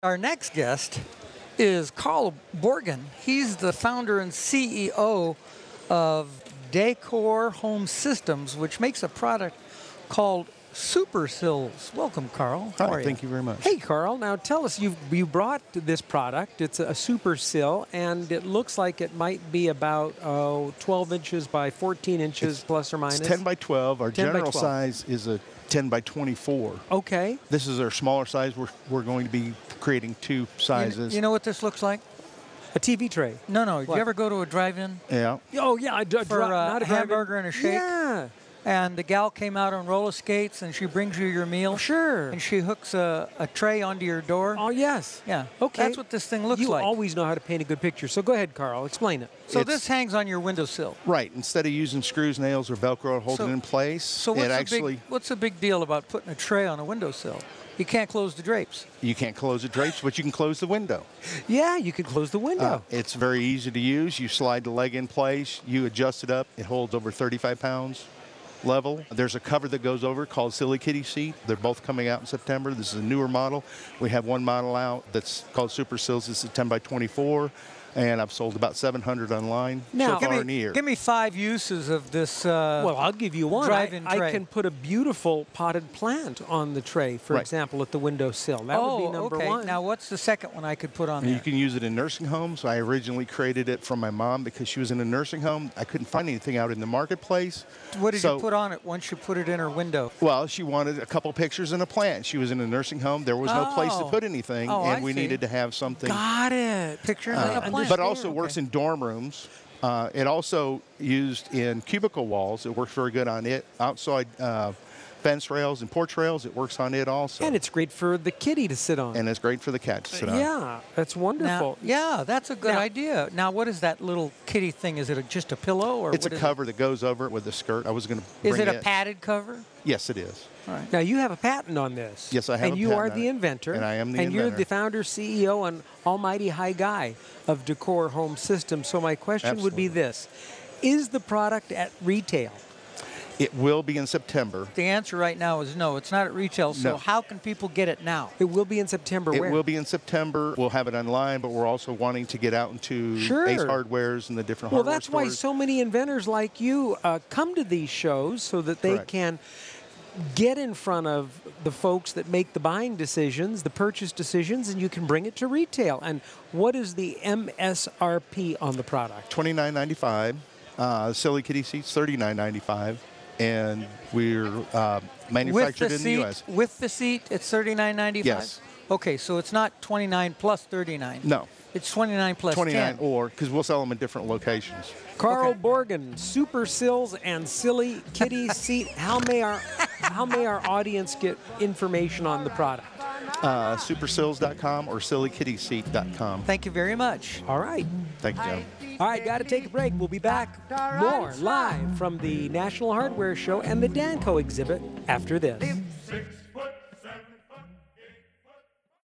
Our next guest is Carl Borgen. He's the founder and CEO of Decor Home Systems, which makes a product called Super Sills. Welcome, Carl. How are you? Thank you very much. Hey, Carl. Now tell us, you brought this product. It's a Super Sill, and it looks like it might be about 12 inches by 14 inches plus or minus. It's 10 by 12. Our 10 by general 12. size is a 10 by 24. Okay. This is our smaller size. We're going to be creating two sizes. You know what this looks like? A TV tray. No. What? You ever go to a drive-in Yeah. Oh, yeah. for not a hamburger and a shake? Yeah. And the gal came out on roller skates, and she brings you your meal. Sure. And she hooks a tray onto your door. Oh, yes. Yeah. Okay. That's what this thing looks you like. always know how to paint a good picture. So go ahead, Carl. Explain it. So It's- this hangs on your windowsill. Right. Instead of using screws, nails, or Velcro to hold So- it in place, So what's the big deal about putting a tray on a windowsill? You can't close the drapes. you can't close the drapes, but you can close the window. Yeah, you can close the window. It's very easy to use. You slide the leg in place. You adjust it up. It holds over 35 pounds level. There's a cover that goes over called Silly Kitty Seat. They're both coming out in September. This is a newer model. We have one model out that's called Super Sills. This is 10 by 24, and I've sold about 700 online Now- so far in a year. Give me 5 uses of this. Well, I'll give you one. drive-in I tray. can put a beautiful potted plant on the tray, for Right. example, at the windowsill. That would be number okay. one. Now, what's the second one I could put on You there? can use it in nursing homes. I originally created it from my mom because she was in a nursing home. I couldn't find anything out in the marketplace. What did So- you put on it once you put it in her window? Well, she wanted a couple pictures and a plant. She was in a nursing home. There was no place to Oh. put anything, Oh, and I we see. needed to have something. Got it. Picture and a plant. But also Okay. works in dorm rooms. It also used in cubicle walls. It works very good on it. Outside fence rails and porch rails, it works on it also. And it's great for the kitty to sit on. And it's great for the cat to sit on. Yeah, that's Now, wonderful. yeah, that's a good Now- idea. Now, what is that little kitty thing? Is it just a pillow, or It's a what is cover that goes over it with a skirt. I was going to It? bring Is it a padded cover? Yes, it is. All right. Now, you have a patent on this. Yes, I have And a you patent are on the it. inventor. And I am the And you're inventor. the founder, CEO, and almighty high guy of Decor Home Systems. So my question would be Absolutely. this. Is the product at retail? It will be in September. The answer right now is no. It's not at retail. So No. how can people get it now? It will be in September. It Where? will be in September. We'll have it online, but we're also wanting to get out into Sure. Ace Hardwares and the different Well, hardware that's why stores. so many inventors like you come to these shows so that they Correct. can get in front of the folks that make the buying decisions, the purchase decisions, and you can bring it to retail. And what is the MSRP on the product? $29.95. Silly Kitty Seats, $39.95. And we're manufactured in the U.S. With the seat, it's $39.95. Yes. Okay, so it's not 29 plus 39. No, It's 29 plus 29 10. or because we'll sell them in different locations. Carl Borgen, Super Sills and Silly Kitty Seat. How may our audience get information on the product? Supersills.com or SillyKittySeat.com. Thank you very much. All right. Thank you, Joe. All right, got to take a break. We'll be back more live from the National Hardware Show and the Danco exhibit after this.